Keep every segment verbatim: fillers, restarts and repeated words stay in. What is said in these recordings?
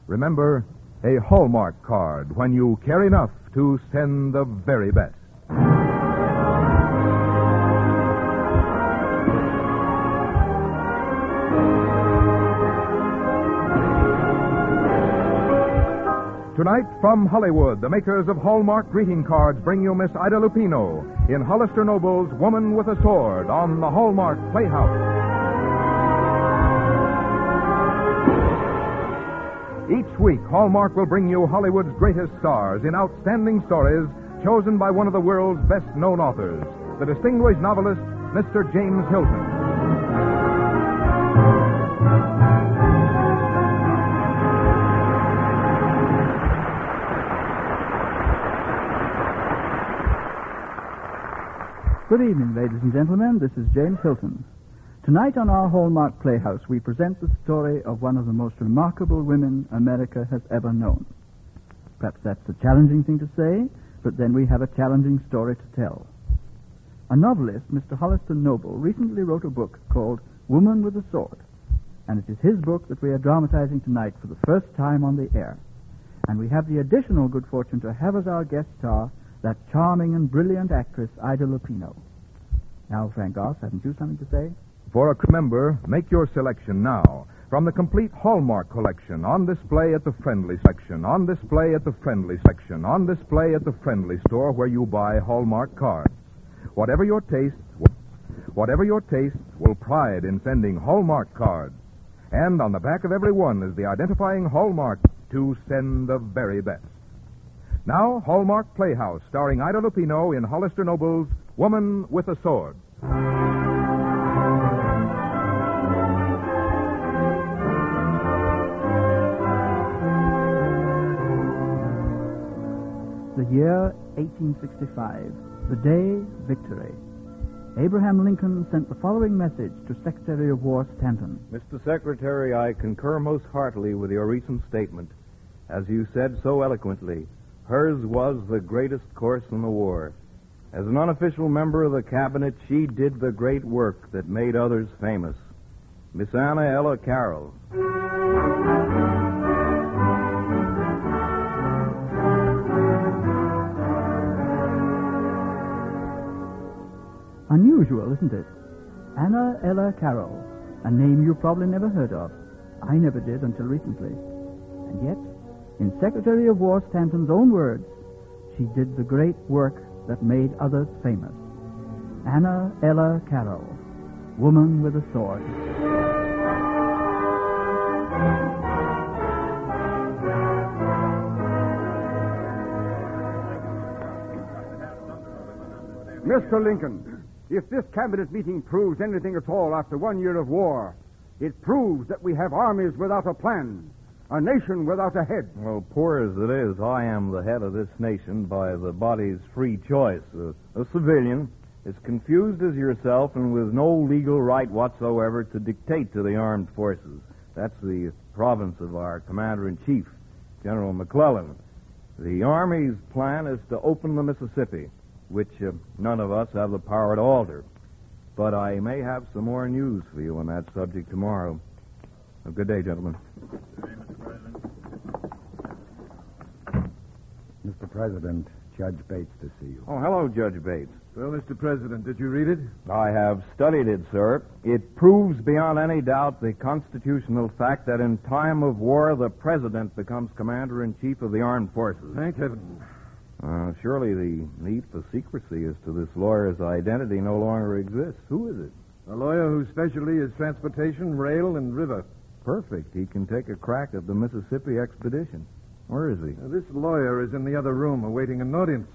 Remember, a Hallmark card when you care enough to send the very best. Tonight, from Hollywood, the makers of Hallmark greeting cards bring you Miss Ida Lupino in Hollister Noble's Woman with a Sword on the Hallmark Playhouse. Each week, Hallmark will bring you Hollywood's greatest stars in outstanding stories chosen by one of the world's best-known authors, the distinguished novelist, Mister James Hilton. Good evening, ladies and gentlemen. This is James Hilton. Tonight on our Hallmark Playhouse, we present the story of one of the most remarkable women America has ever known. Perhaps that's a challenging thing to say, but then we have a challenging story to tell. A novelist, Mister Hollister Noble, recently wrote a book called Woman with a Sword, and it is his book that we are dramatizing tonight for the first time on the air. And we have the additional good fortune to have as our guest star that charming and brilliant actress, Ida Lupino. Now, Frank Goss, haven't you something to say? For a member, make your selection now from the complete Hallmark collection on display at the Friendly section, on display at the Friendly section, on display at the Friendly store where you buy Hallmark cards. Whatever your taste, whatever your taste will pride in sending Hallmark cards. And on the back of every one is the identifying Hallmark to send the very best. Now, Hallmark Playhouse, starring Ida Lupino in Hollister Noble's Woman with a Sword. The year eighteen sixty-five, the day victory. Abraham Lincoln sent the following message to Secretary of War Stanton. Mister Secretary, I concur most heartily with your recent statement. As you said so eloquently, hers was the greatest course in the war. As an unofficial member of the cabinet, she did the great work that made others famous. Miss Anna Ella Carroll. Unusual, isn't it? Anna Ella Carroll, a name you probably never heard of. I never did until recently. And yet, in Secretary of War Stanton's own words, she did the great work that made others famous. Anna Ella Carroll, Woman with a Sword. Mister Lincoln, if this cabinet meeting proves anything at all after one year of war, it proves that we have armies without a plan, a nation without a head. Well, poor as it is, I am the head of this nation by the body's free choice. A, a civilian, as confused as yourself and with no legal right whatsoever to dictate to the armed forces. That's the province of our Commander-in-Chief, General McClellan. The Army's plan is to open the Mississippi, which uh, none of us have the power to alter. But I may have some more news for you on that subject tomorrow. A good day, gentlemen. Mister President, Judge Bates to see you. Oh, hello, Judge Bates. Well, Mister President, did you read it? I have studied it, sir. It proves beyond any doubt the constitutional fact that in time of war, the President becomes Commander-in-Chief of the Armed Forces. Thank heaven. Uh, surely the need for secrecy as to this lawyer's identity no longer exists. Who is it? A lawyer whose specialty is transportation, rail, and river. Perfect. He can take a crack at the Mississippi expedition. Where is he? Now, this lawyer is in the other room awaiting an audience.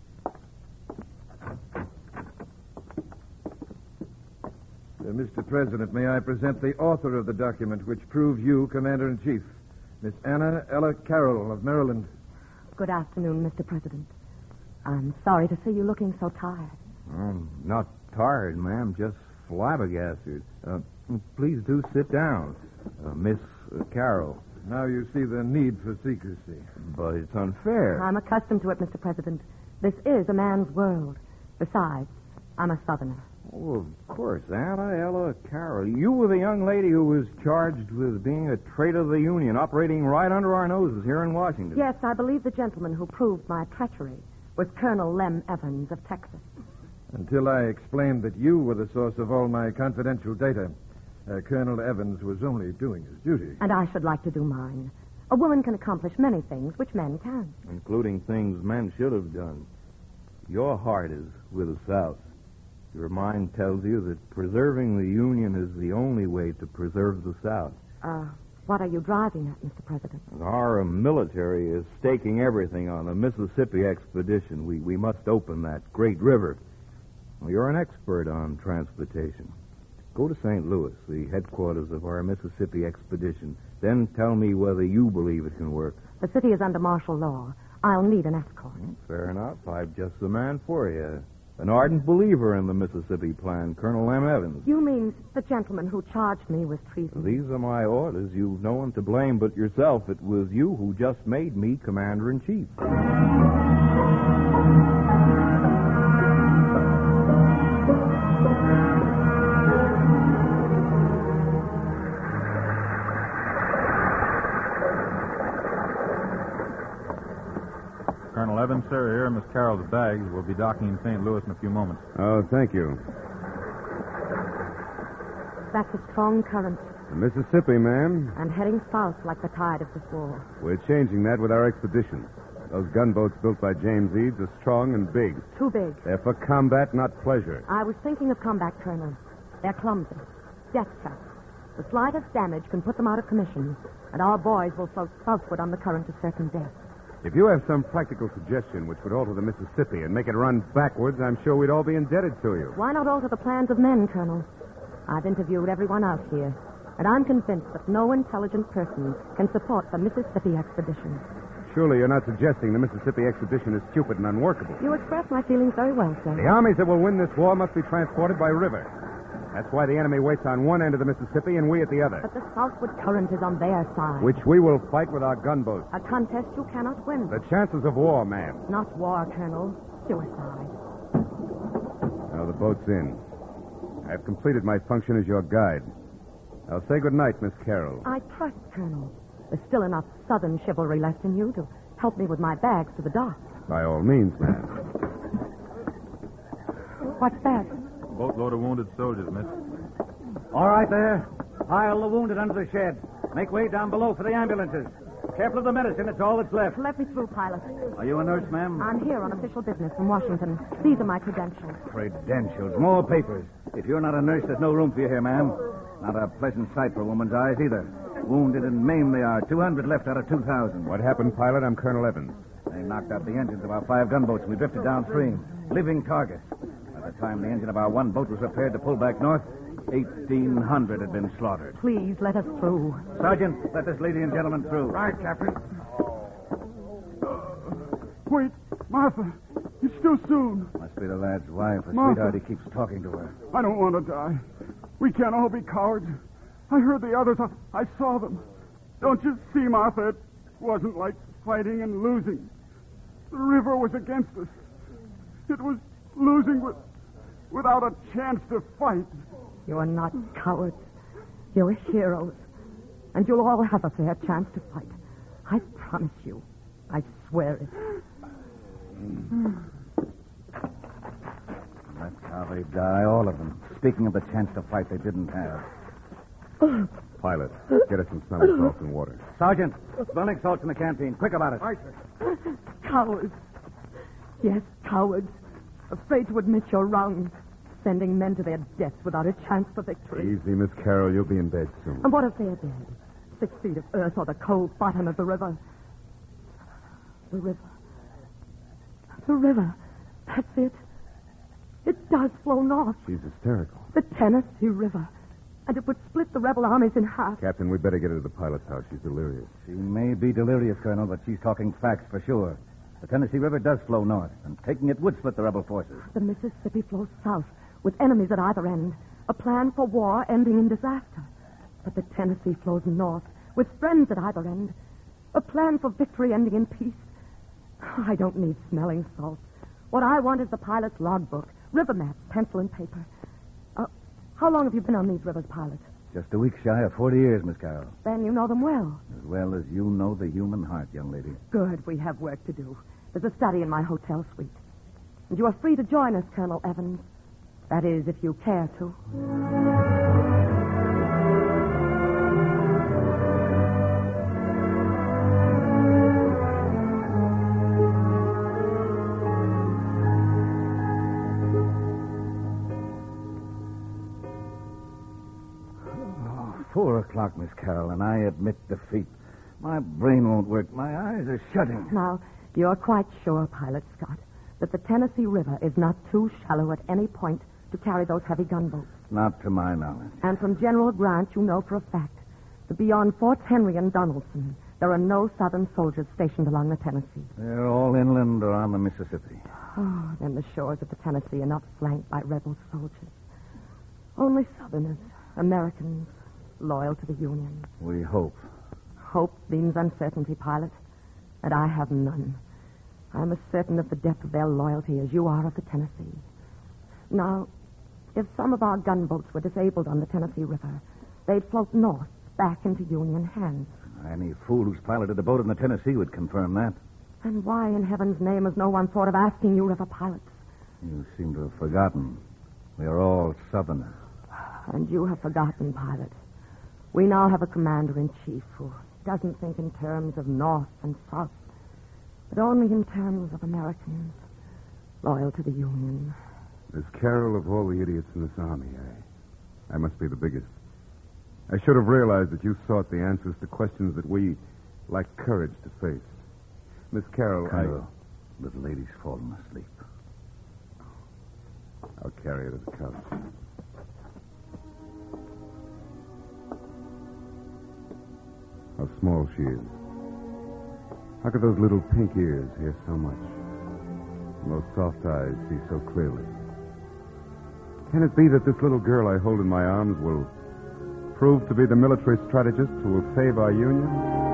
Uh, Mister President, may I present the author of the document which proves you Commander-in-Chief, Miss Anna Ella Carroll of Maryland. Good afternoon, Mister President. I'm sorry to see you looking so tired. I'm not tired, ma'am, just flabbergasted. Uh, please do sit down, uh, Miss uh, Carroll. Now you see the need for secrecy. But it's unfair. I'm accustomed to it, Mister President. This is a man's world. Besides, I'm a Southerner. Oh, of course. Anna Ella Carroll. You were the young lady who was charged with being a traitor to the Union, operating right under our noses here in Washington. Yes, I believe the gentleman who proved my treachery was Colonel Lem Evans of Texas. Until I explained that you were the source of all my confidential data, uh, Colonel Evans was only doing his duty. And I should like to do mine. A woman can accomplish many things which men can't. Including things men should have done. Your heart is with the South. Your mind tells you that preserving the Union is the only way to preserve the South. Uh, what are you driving at, Mister President? Our military is staking everything on the Mississippi expedition. We, we must open that great river. Well, you're an expert on transportation. Go to Saint Louis, the headquarters of our Mississippi expedition. Then tell me whether you believe it can work. The city is under martial law. I'll need an escort. Fair enough. I'm just the man for you. An ardent believer in the Mississippi plan, Colonel Lem Evans. You mean the gentleman who charged me with treason? These are my orders. You've no one to blame but yourself. It was you who just made me Commander-in-Chief. Colonel Evans, sir, here are Miss Carroll's bags. We'll be docking in Saint Louis in a few moments. Oh, thank you. That's a strong current. The Mississippi, ma'am. I'm heading south like the tide of this war. We're changing that with our expedition. Those gunboats built by James Eads are strong and big. Too big. They're for combat, not pleasure. I was thinking of combat, Colonel. They're clumsy. Death traps. The slightest damage can put them out of commission, and our boys will float southward on the current to certain death. If you have some practical suggestion which would alter the Mississippi and make it run backwards, I'm sure we'd all be indebted to you. Why not alter the plans of men, Colonel? I've interviewed everyone out here, and I'm convinced that no intelligent person can support the Mississippi expedition. Surely you're not suggesting the Mississippi expedition is stupid and unworkable. You express my feelings very well, sir. The armies that will win this war must be transported by river. That's why the enemy waits on one end of the Mississippi and we at the other. But the southward current is on their side. Which we will fight with our gunboats. A contest you cannot win. The chances of war, ma'am. Not war, Colonel. Suicide. Now the boat's in. I've completed my function as your guide. I'll say good night, Miss Carroll. I trust, Colonel. There's still enough southern chivalry left in you to help me with my bags to the dock. By all means, ma'am. What's that? Boatload of wounded soldiers, miss. All right there. Pile the wounded under the shed. Make way down below for the ambulances. Careful of the medicine. It's all that's left. Let me through, pilot. Are you a nurse, ma'am? I'm here on official business from Washington. These are my credentials. Credentials. More papers. If you're not a nurse, there's no room for you here, ma'am. Not a pleasant sight for a woman's eyes, either. Wounded and maimed they are. two hundred left out of two thousand. What happened, pilot? I'm Colonel Evans. They knocked out the engines of our five gunboats and we drifted downstream. Living carcass. By the time the engine of our one boat was repaired to pull back north, eighteen hundred had been slaughtered. Please, let us through. Sergeant, let this lady and gentleman through. Right, Captain. Wait, Martha. It's still soon. Must be the lad's wife. A Martha. sweetheart, he keeps talking to her. I don't want to die. We can't all be cowards. I heard the others. I, I saw them. Don't you see, Martha? It wasn't like fighting and losing. The river was against us. It was losing with, without a chance to fight. You are not cowards. You're heroes. And you'll all have a fair chance to fight. I promise you. I swear it. That's how they die, all of them. Speaking of the chance to fight they didn't have. Pilot, get us some smelling salts and water. Sergeant, smelling salts in the canteen. Quick about it. Cowards. Yes, cowards. Afraid to admit you're wrong. Sending men to their deaths without a chance for victory. Easy, Miss Carroll. You'll be in bed soon. And what if they're dead? Six feet of earth or the cold bottom of the river. The river. The river. That's it. It does flow north. She's hysterical. The Tennessee River. And it would split the rebel armies in half. Captain, we'd better get her to the pilot's house. She's delirious. She may be delirious, Colonel, but she's talking facts for sure. The Tennessee River does flow north, and taking it would split the rebel forces. The Mississippi flows south, with enemies at either end. A plan for war ending in disaster. But the Tennessee flows north, with friends at either end. A plan for victory ending in peace. I don't need smelling salts. What I want is the pilot's logbook, river maps, pencil and paper. How long have you been on these rivers, pilot? Just a week shy of forty years, Miss Carroll. Then you know them well. As well as you know the human heart, young lady. Good. We have work to do. There's a study in my hotel suite. And you are free to join us, Colonel Evans. That is, if you care to. Four o'clock, Miss Carroll, and I admit defeat. My brain won't work. My eyes are shutting. Now, you're quite sure, Pilot Scott, that the Tennessee River is not too shallow at any point to carry those heavy gunboats? Not to my knowledge. And from General Grant, you know for a fact that beyond Forts Henry and Donaldson, there are no Southern soldiers stationed along the Tennessee. They're all inland or on the Mississippi. Oh, then the shores of the Tennessee are not flanked by rebel soldiers. Only Southerners, Americans, loyal to the Union. We hope. Hope means uncertainty, Pilot, and I have none. I'm as certain of the depth of their loyalty as you are of the Tennessee. Now, if some of our gunboats were disabled on the Tennessee River, they'd float north, back into Union hands. Any fool who's piloted a boat in the Tennessee would confirm that. And why in heaven's name has no one thought of asking you, river pilots? You seem to have forgotten. We are all Southerners. And you have forgotten, Pilot. We now have a commander-in-chief who doesn't think in terms of North and South, but only in terms of Americans loyal to the Union. Miss Carroll, of all the idiots in this army, I, I must be the biggest. I should have realized that you sought the answers to questions that we lack courage to face. Miss Carroll, Carroll, I... the lady's fallen asleep. I'll carry her to the couch. How small she is. How could those little pink ears hear so much? And those soft eyes see so clearly? Can it be that this little girl I hold in my arms will prove to be the military strategist who will save our Union?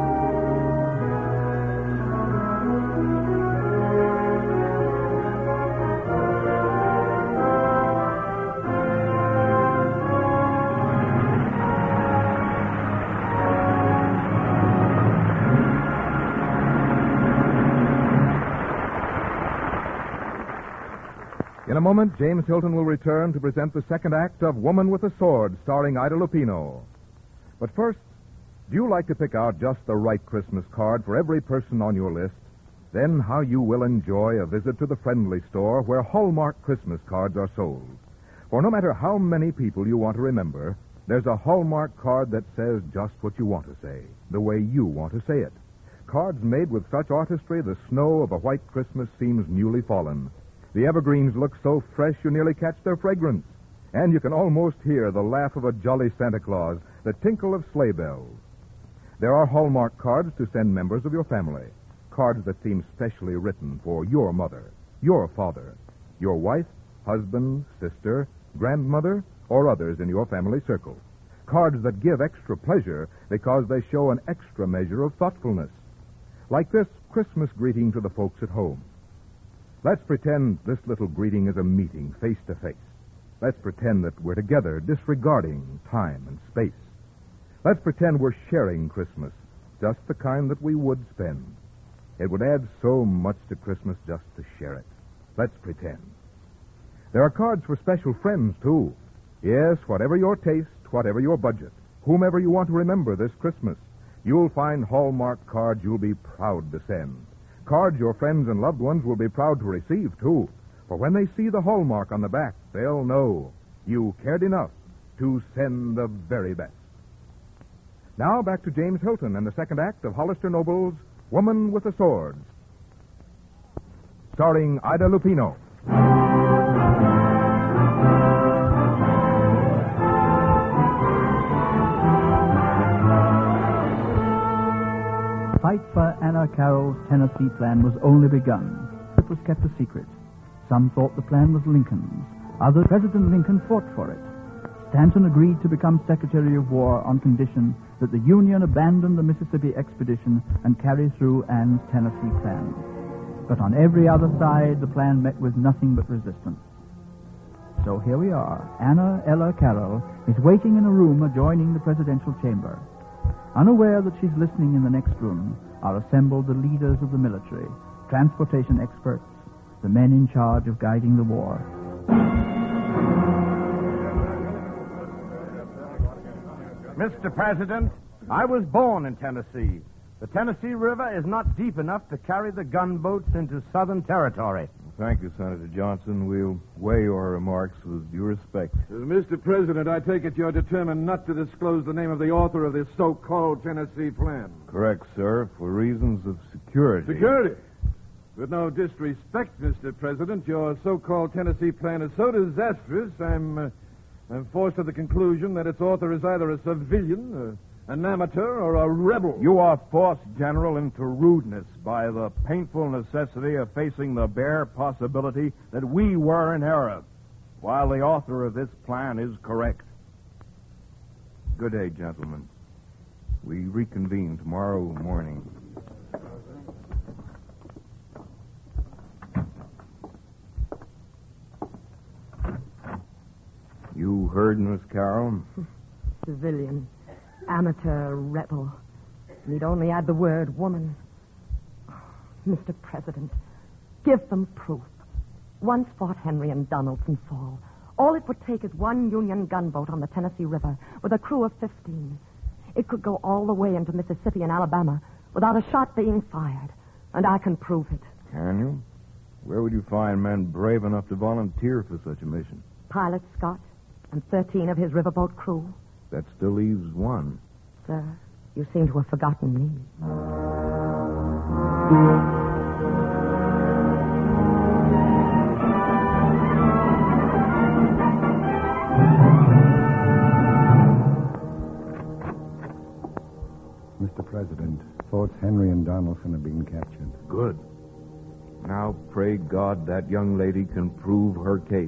In a moment, James Hilton will return to present the second act of Woman with a Sword, starring Ida Lupino. But first, do you like to pick out just the right Christmas card for every person on your list? Then how you will enjoy a visit to the Friendly Store where Hallmark Christmas cards are sold. For no matter how many people you want to remember, there's a Hallmark card that says just what you want to say, the way you want to say it. Cards made with such artistry, the snow of a white Christmas seems newly fallen. The evergreens look so fresh you nearly catch their fragrance. And you can almost hear the laugh of a jolly Santa Claus, the tinkle of sleigh bells. There are Hallmark cards to send members of your family. Cards that seem specially written for your mother, your father, your wife, husband, sister, grandmother, or others in your family circle. Cards that give extra pleasure because they show an extra measure of thoughtfulness. Like this Christmas greeting to the folks at home. Let's pretend this little greeting is a meeting face to face. Let's pretend that we're together, disregarding time and space. Let's pretend we're sharing Christmas, just the kind that we would spend. It would add so much to Christmas just to share it. Let's pretend. There are cards for special friends, too. Yes, whatever your taste, whatever your budget, whomever you want to remember this Christmas, you'll find Hallmark cards you'll be proud to send. Cards your friends and loved ones will be proud to receive, too. For when they see the Hallmark on the back, they'll know you cared enough to send the very best. Now back to James Hilton and the second act of Hollister Noble's Woman with a Sword, starring Ida Lupino. The fight for Anna Carroll's Tennessee plan was only begun. It was kept a secret. Some thought the plan was Lincoln's. Others, President Lincoln fought for it. Stanton agreed to become Secretary of War on condition that the Union abandon the Mississippi expedition and carry through Anne's Tennessee plan. But on every other side, the plan met with nothing but resistance. So here we are. Anna Ella Carroll is waiting in a room adjoining the presidential chamber. Unaware that she's listening in the next room are assembled the leaders of the military, transportation experts, the men in charge of guiding the war. Mister President, I was born in Tennessee. The Tennessee River is not deep enough to carry the gunboats into Southern territory. Thank you, Senator Johnson. We'll weigh your remarks with due respect. Uh, Mister President, I take it you're determined not to disclose the name of the author of this so-called Tennessee plan. Correct, sir, for reasons of security. Security? With no disrespect, Mister President, your so-called Tennessee plan is so disastrous, I'm, uh, I'm forced to the conclusion that its author is either a civilian, uh, an amateur, or a rebel. You are forced, General, into rudeness by the painful necessity of facing the bare possibility that we were in error, while the author of this plan is correct. Good day, gentlemen. We reconvene tomorrow morning. You heard, Miss Carroll? Civilian, amateur, rebel. Need only add the word woman. Mister President, give them proof. Once fought Henry and Donaldson fall. All it would take is one Union gunboat on the Tennessee River with a crew of fifteen. It could go all the way into Mississippi and Alabama without a shot being fired. And I can prove it. Can you? Where would you find men brave enough to volunteer for such a mission? Pilot Scott and thirteen of his riverboat crew. That still leaves one. Sir, you seem to have forgotten me. Mister President, Forts Henry and Donaldson have been captured. Good. Now pray God that young lady can prove her case.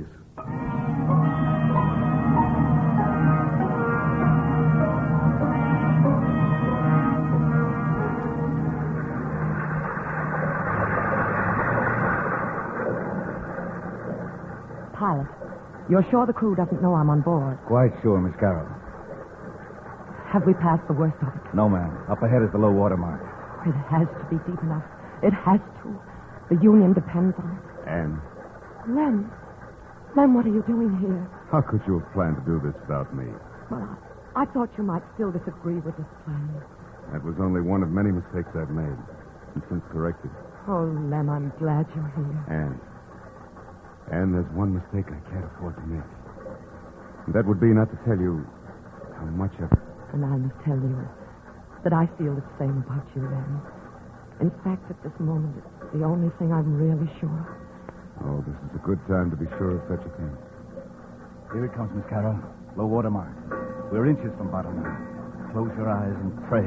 Pilot, you're sure the crew doesn't know I'm on board? Quite sure, Miss Carroll. Have we passed the worst of it? No, ma'am. Up ahead is the low water mark. It has to be deep enough. It has to. The Union depends on it. And Lem, Lem, what are you doing here? how could you have planned to do this without me? Well, I, I thought you might still disagree with this plan. That was only one of many mistakes I've made, and since corrected. Oh, Lem, I'm glad you're here. And, and there's one mistake I can't afford to make. And that would be not to tell you how much I've... And I must tell you that I feel the same about you, Lem. In fact, at this moment, it's the only thing I'm really sure of. Oh, this is a good time to be sure of such a thing. Here it comes, Miss Carroll. Low water mark. We're inches from bottom now. Close your eyes and pray.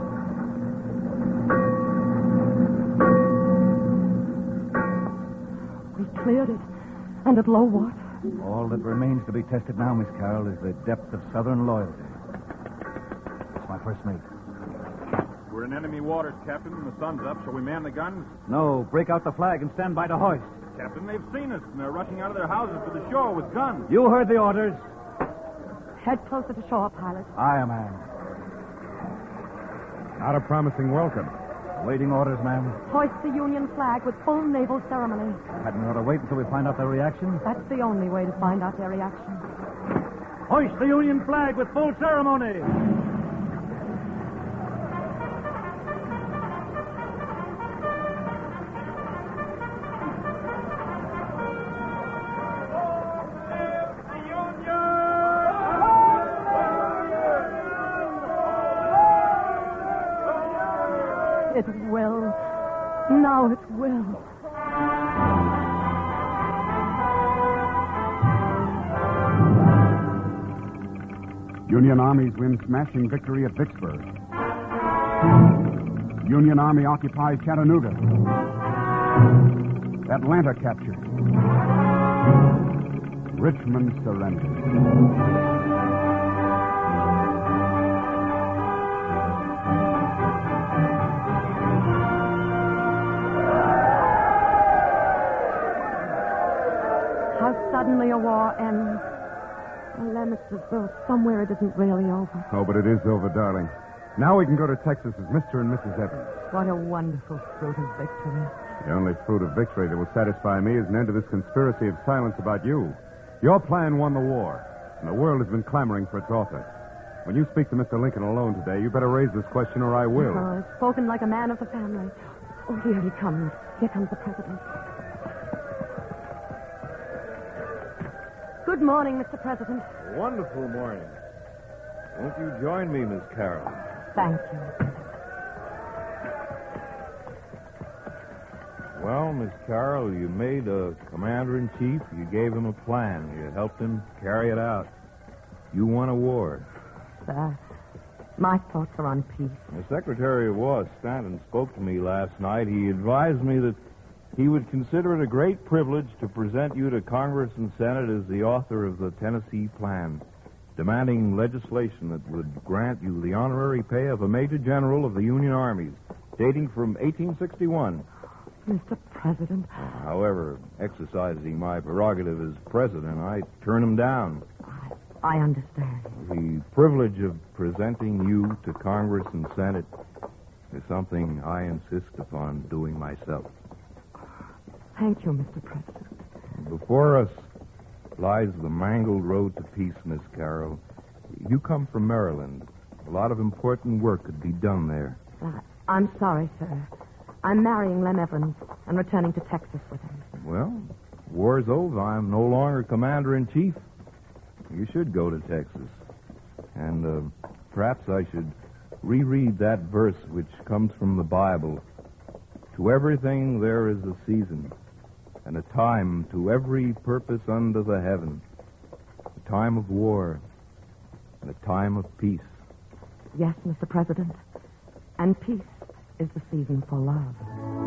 We cleared it, and at low water. All that remains to be tested now, Miss Carroll, is the depth of Southern loyalty. It's my first mate. We're in enemy waters, Captain. The sun's up. Shall we man the guns? No, break out the flag and stand by to hoist. Captain, they've seen us, and they're rushing out of their houses to the shore with guns. You heard the orders. Head closer to shore, pilot. Aye, ma'am. Not a promising welcome. Waiting orders, ma'am. Hoist the Union flag with full naval ceremony. Hadn't we ought to wait until we find out their reaction? That's the only way to find out their reaction. Hoist the Union flag with full ceremony. It will. Now it will. Union armies win smashing victory at Vicksburg. Union Army occupies Chattanooga. Atlanta captured. Richmond surrenders. Suddenly nuclear war ends. Well, Lem, it's as though somewhere it isn't really over. Oh, but it is over, darling. Now we can go to Texas as Mister and Missus Evans. What a wonderful fruit of victory. The only fruit of victory that will satisfy me is an end to this conspiracy of silence about you. Your plan won the war, and the world has been clamoring for its author. When you speak to Mister Lincoln alone today, you better raise this question or I will. Oh, spoken like a man of the family. Oh, here he comes. Here comes the president. Good morning, Mister President. Wonderful morning. Won't you join me, Miss Carroll? Thank you. Well, Miss Carroll, you made a commander-in-chief. You gave him a plan. You helped him carry it out. You won a war. Sir, my thoughts are on peace. The Secretary of War, Stanton, spoke to me last night. He advised me that he would consider it a great privilege to present you to Congress and Senate as the author of the Tennessee Plan, demanding legislation that would grant you the honorary pay of a Major General of the Union Armies, dating from eighteen sixty-one. Mister President. However, exercising my prerogative as president, I turn him down. I, I understand. The privilege of presenting you to Congress and Senate is something I insist upon doing myself. Thank you, Mister President. Before us lies the mangled road to peace, Miss Carroll. You come from Maryland. A lot of important work could be done there. Uh, I'm sorry, sir. I'm marrying Lem Evans and returning to Texas with him. Well, war's over. I'm no longer commander-in-chief. You should go to Texas. And uh, perhaps I should reread that verse which comes from the Bible. To everything there is a season, and a time to every purpose under the heaven. A time of war, and a time of peace. Yes, Mister President. And peace is the season for love.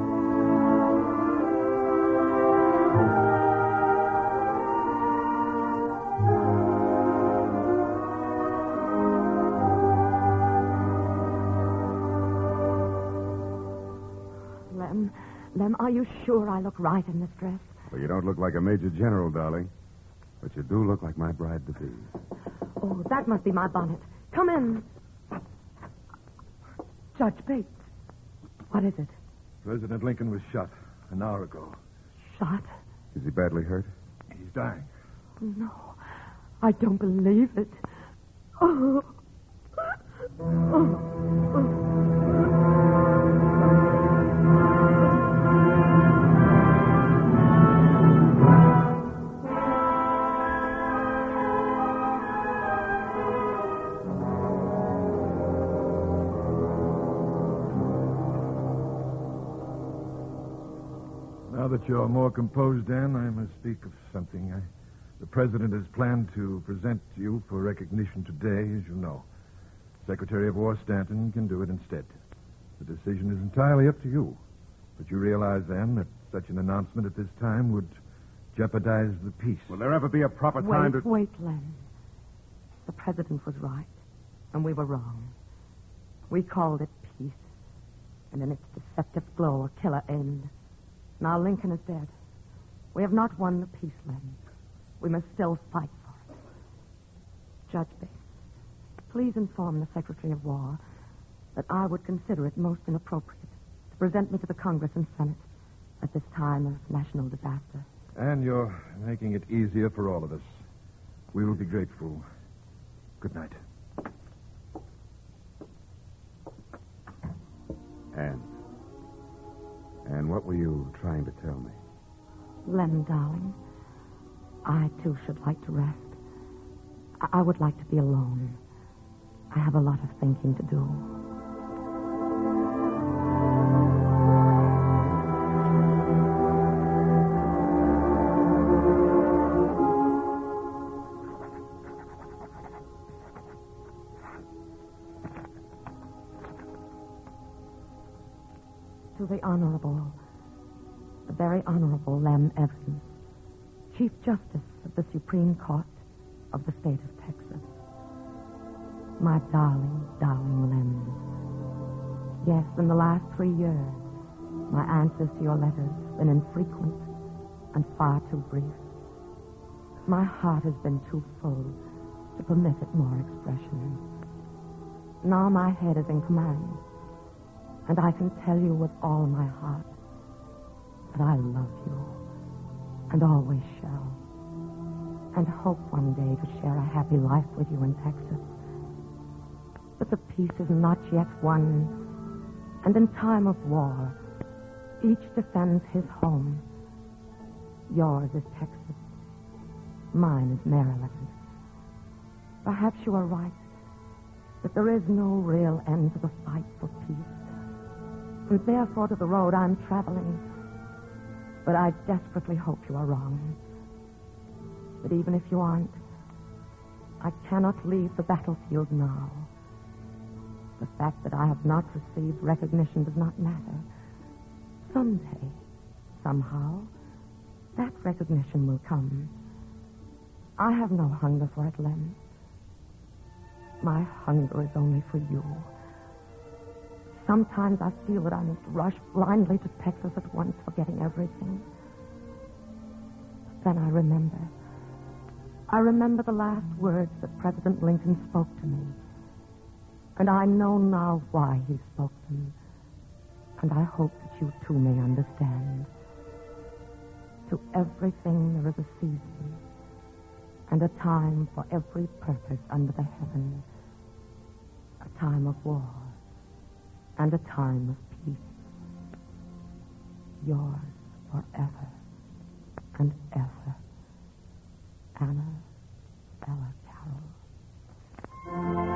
Lem, Lem, are you sure I look right in this dress? Well, you don't look like a major general, darling. But you do look like my bride-to-be. Oh, that must be my bonnet. Come in. Judge Bates. What is it? President Lincoln was shot an hour ago. Shot? Is he badly hurt? He's dying. No, I don't believe it. Oh. Oh. Oh. Now that you're more composed, Dan, I must speak of something. I, the President has planned to present you for recognition today, as you know. Secretary of War Stanton can do it instead. The decision is entirely up to you. But you realize, then, that such an announcement at this time would jeopardize the peace. Will there ever be a proper wait, time to... Wait, Len. The President was right, and we were wrong. We called it peace, and in its deceptive glow, a killer end. Now Lincoln is dead. We have not won the peace, Len. We must still fight for it. Judge Bates, please inform the Secretary of War that I would consider it most inappropriate to present me to the Congress and Senate at this time of national disaster. And you're making it easier for all of us. We will be grateful. Good night. Anne. Anne, what were you trying to tell me? Lem, darling, I too should like to rest. I, I would like to be alone. I have a lot of thinking to do. To the Honorable, the very Honorable Lem Evans, Chief Justice of the Supreme Court of the State of Texas. My darling, darling Lem. Yes, in the last three years, my answers to your letters have been infrequent and far too brief. My heart has been too full to permit it more expression. Now my head is in command, and I can tell you with all my heart that I love you and always shall, and hope one day to share a happy life with you in Texas. But the peace is not yet won, and in time of war, each defends his home. Yours is Texas. Mine is Maryland. Perhaps you are right, that there is no real end to the fight for peace, and therefore to the road I'm traveling. But I desperately hope you are wrong. But even if you aren't, I cannot leave the battlefield now. The fact that I have not received recognition does not matter. Someday, somehow, that recognition will come. I have no hunger for it, Lem. My hunger is only for you. Sometimes I feel that I must rush blindly to Texas at once, forgetting everything. Then I remember. I remember the last words that President Lincoln spoke to me. And I know now why he spoke them. And I hope that you too may understand. To everything there is a season, and a time for every purpose under the heaven. A time of war, and a time of peace. Yours forever and ever, Anna Ella Carroll.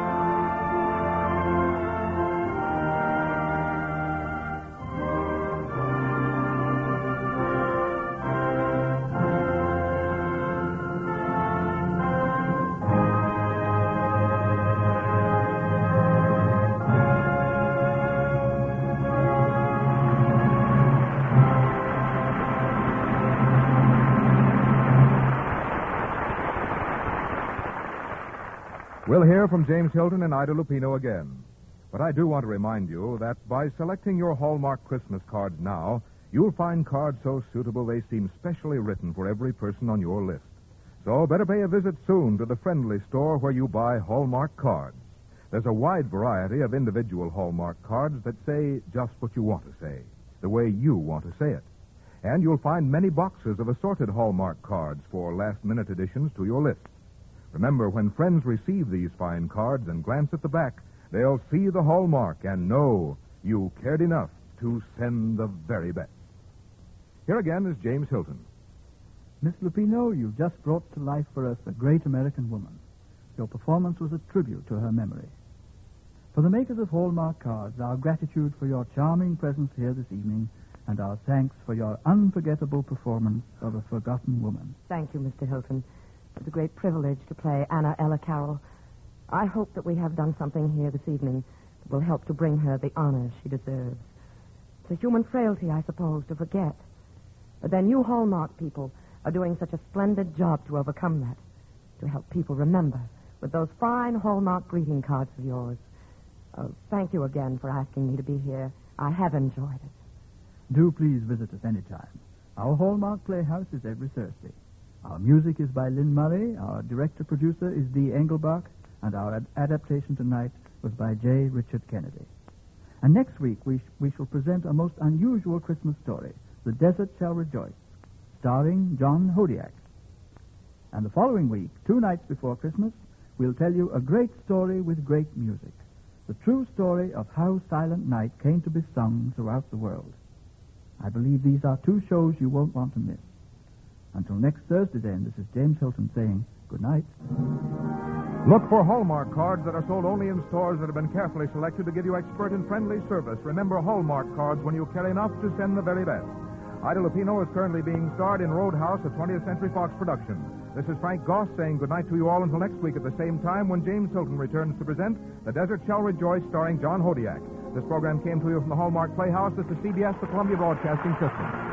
We'll hear from James Hilton and Ida Lupino again. But I do want to remind you that by selecting your Hallmark Christmas cards now, you'll find cards so suitable they seem specially written for every person on your list. So better pay a visit soon to the friendly store where you buy Hallmark cards. There's a wide variety of individual Hallmark cards that say just what you want to say, the way you want to say it. And you'll find many boxes of assorted Hallmark cards for last-minute additions to your list. Remember, when friends receive these fine cards and glance at the back, they'll see the hallmark and know you cared enough to send the very best. Here again is James Hilton. Miss Lupino, you've just brought to life for us a great American woman. Your performance was a tribute to her memory. For the makers of Hallmark cards, our gratitude for your charming presence here this evening, and our thanks for your unforgettable performance of A Forgotten Woman. Thank you, Mister Hilton. It's a great privilege to play Anna Ella Carroll. I hope that we have done something here this evening that will help to bring her the honor she deserves. It's a human frailty, I suppose, to forget. But then you Hallmark people are doing such a splendid job to overcome that, to help people remember with those fine Hallmark greeting cards of yours. Oh, thank you again for asking me to be here. I have enjoyed it. Do please visit us anytime. Our Hallmark Playhouse is every Thursday. Our music is by Lynn Murray, our director-producer is Dee Engelbach, and our ad- adaptation tonight was by J. Richard Kennedy. And next week we, sh- we shall present a most unusual Christmas story, The Desert Shall Rejoice, starring John Hodiak. And the following week, two nights before Christmas, we'll tell you a great story with great music, the true story of how Silent Night came to be sung throughout the world. I believe these are two shows you won't want to miss. Until next Thursday, then, this is James Hilton saying good night. Look for Hallmark cards that are sold only in stores that have been carefully selected to give you expert and friendly service. Remember Hallmark cards when you care enough to send the very best. Ida Lupino is currently being starred in Roadhouse, a twentieth Century Fox production. This is Frank Goss saying good night to you all until next week at the same time when James Hilton returns to present The Desert Shall Rejoice, starring John Hodiak. This program came to you from the Hallmark Playhouse. This is C B S, the Columbia Broadcasting System.